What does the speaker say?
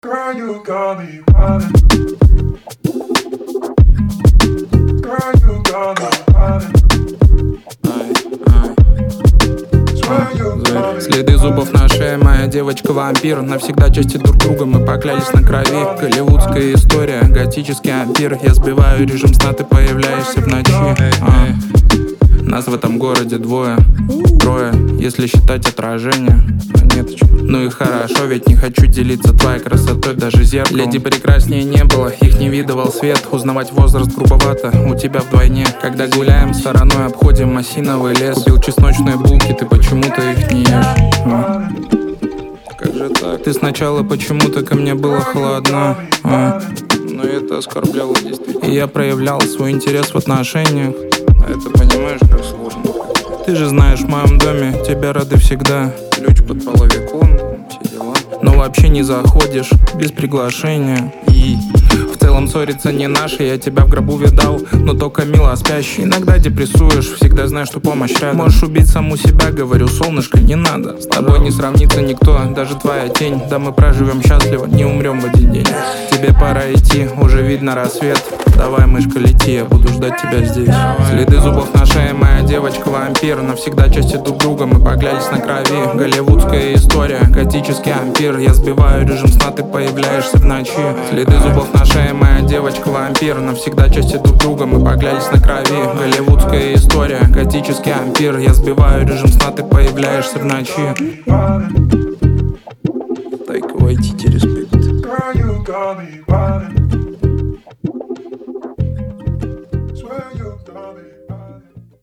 Girl, you got me running. Girl, you got me running. Следы зубов на шее, моя девочка-вампир. Навсегда части друг друга, мы поклялись на крови. Голливудская история, готический ампир. Я сбиваю режим сна, ты появляешься в ночи. Нас в этом городе двое, трое, если считать отражение. Монеточка. Ну и хорошо, ведь не хочу делиться твоей красотой даже зеркалом. Леди прекраснее не было, их не видывал свет. Узнавать возраст грубовато, у тебя вдвойне. Когда гуляем стороной, обходим осиновый лес. Купил чесночные булки, ты почему-то их не ешь. Как же так? Ты сначала почему-то ко мне было холодно, но это оскорбляло действительно. И я проявлял свой интерес в отношениях. А это понимаешь, как сложно. Ты же знаешь, в моем доме тебя рады всегда. Ключ под половиком, все дела. Но вообще не заходишь без приглашения. И в целом ссориться не наше. Я тебя в гробу видал, но только мило спящий. Иногда депрессуешь, всегда знаешь, что помощь рядом. Можешь убить саму себя, говорю, солнышко, не надо. С тобой не сравнится никто, даже твоя тень. Да мы проживем счастливо, не умрем в один день. Тебе пора идти, уже видно рассвет. Давай, мышка, лети, я буду ждать тебя здесь. Следы зубов на шее, моя девочка-вампир. Навсегда части друг друга, мы поклялись на крови. Голливудская история, готический ампир. Я сбиваю режим сна, ты появляешься в ночи. Следы зубов на шее, моя девочка-вампир. Навсегда части друг друга, мы поклялись на крови. Голливудская история, готический ампир. Я сбиваю режим сна, ты появляешься в ночи. Girl, you got me running.